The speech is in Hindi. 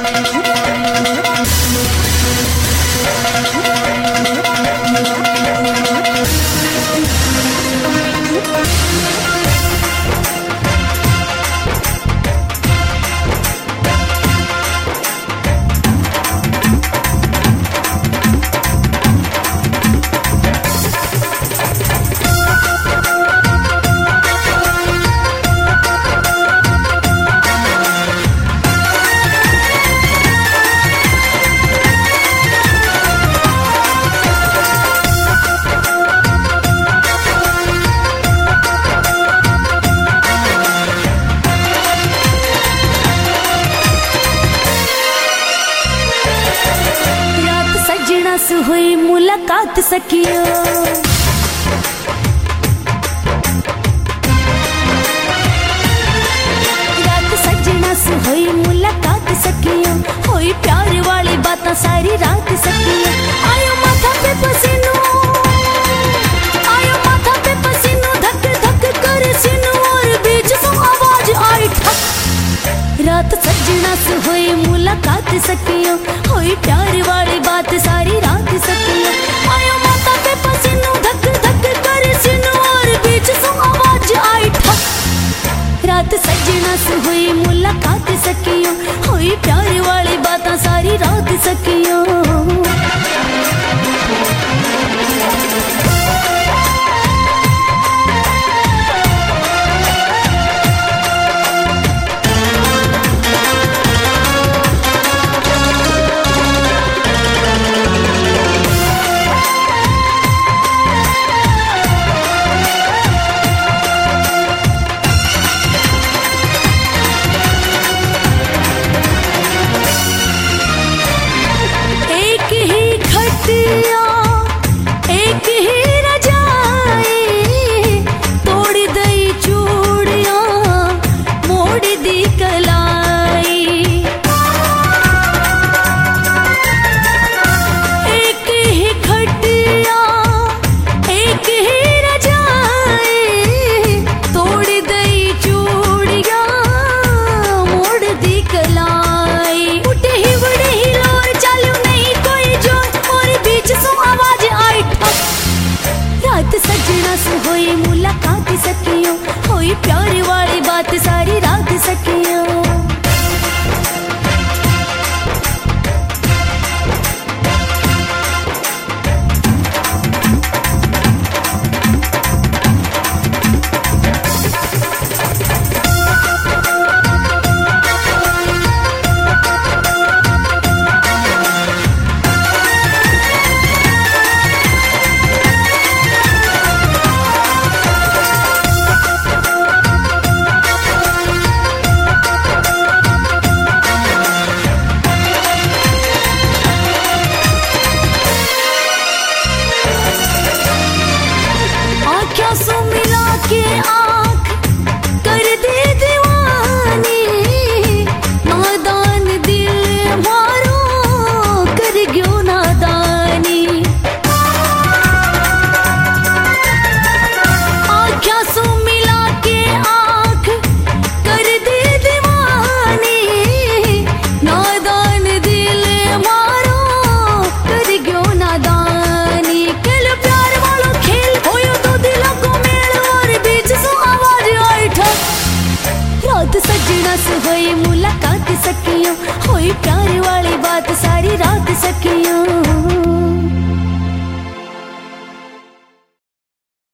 हुई मुलाकात सखियो, रात सजना से हुई मुलाकात सखियो, हुई प्यार वाली बातें सारी रात सखियो। आयो माथा पे पसीनो, आयो माथा पे पसीनो, धक धक करे सीनो और बीच से आवाज आई ठक। रात सजना से हुई मुलाकात सखियो, हुई प्यार वाली बात सारी रात सखियो। आयो माथा पे पसीनो, धक धक करे सीनो और बीच से आवाज आई ठक। रात सजना से हुई मुलाकात सखियो, हुई प्यार वाली बातें सारी रात सखियो। एक ही रजाई, तोड़ दई चूड़ियां, मोड़ दी कलाई। एक ही खटिया, एक ही रजाई, तोड़ दई चूड़ियां, मोड़ दी कलाई। उठे ही बड़े ही लोर, चालू नहीं कोई जोर और बीच से आवाज आई ठक। रात सजना से हुई मुलाकात सखियो, हुई प्यार वाली बात सारी रात सखियो। आँख कर दे दीवानी, नादान दिल मारो कर गयो नादानी। आँखों से मिला के आँख कर दे दीवानी, नादान दिल मारो कर गयो नादानी। खेल प्यार वालो खेल होयो तो दिलों को मेल और बीच से आवाज आई ठक। रात सजना से हुई मुलाकात सखियो, हुई प्यार वाली बात सारी रात